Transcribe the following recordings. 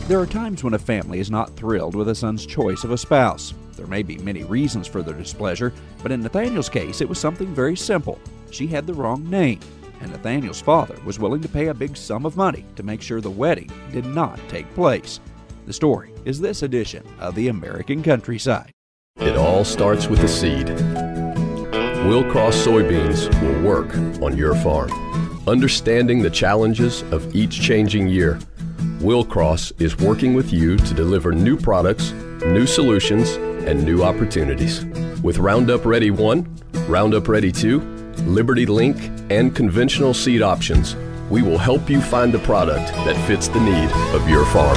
There are times when a family is not thrilled with a son's choice of a spouse. There may be many reasons for their displeasure, but in Nathaniel's case, it was something very simple. She had the wrong name, and Nathaniel's father was willing to pay a big sum of money to make sure the wedding did not take place. The story is this edition of the American Countryside. It all starts with a seed. Willcross soybeans will work on your farm. Understanding the challenges of each changing year, Willcross is working with you to deliver new products, new solutions, and new opportunities. With Roundup Ready 1, Roundup Ready 2, Liberty Link, and conventional seed options, we will help you find the product that fits the need of your farm.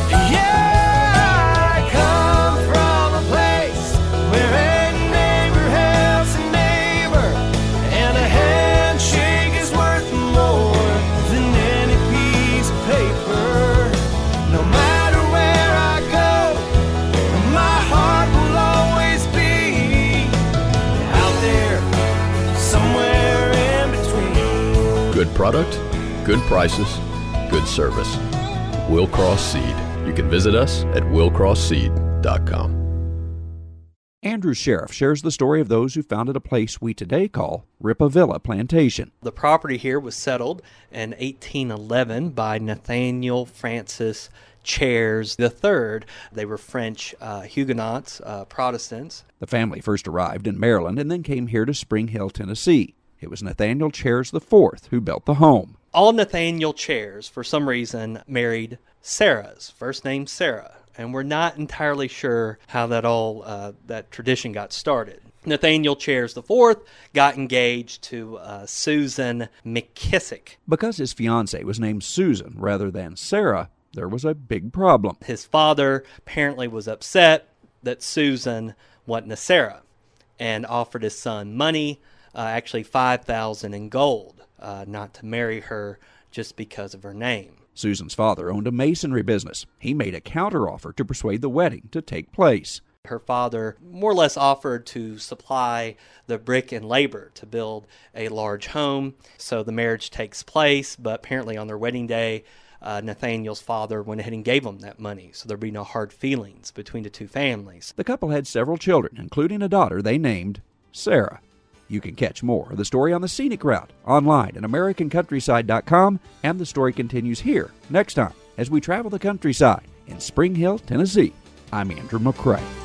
Good product, good prices, good service. Willcross Seed. You can visit us at willcrossseed.com. Andrew Sheriff shares the story of those who founded a place we today call Rippavilla Plantation. The property here was settled in 1811 by Nathaniel Francis Chairs III. They were French Huguenots, Protestants. The family first arrived in Maryland and then came here to Spring Hill, Tennessee. It was Nathaniel Chairs IV who built the home. All Nathaniel Chairs, for some reason, married Sarah's first name Sarah, and we're not entirely sure how that tradition got started. Nathaniel Chairs IV got engaged to Susan McKissick. Because his fiancée was named Susan rather than Sarah, there was a big problem. His father apparently was upset that Susan wasn't a Sarah and offered his son money, actually $5,000 in gold, not to marry her just because of her name. Susan's father owned a masonry business. He made a counteroffer to persuade the wedding to take place. Her father more or less offered to supply the brick and labor to build a large home. So the marriage takes place, but apparently on their wedding day, Nathaniel's father went ahead and gave them that money, so there'd be no hard feelings between the two families. The couple had several children, including a daughter they named Sarah. You can catch more of the story on the Scenic Route online at AmericanCountryside.com, and the story continues here next time as we travel the countryside in Spring Hill, Tennessee. I'm Andrew McCrae.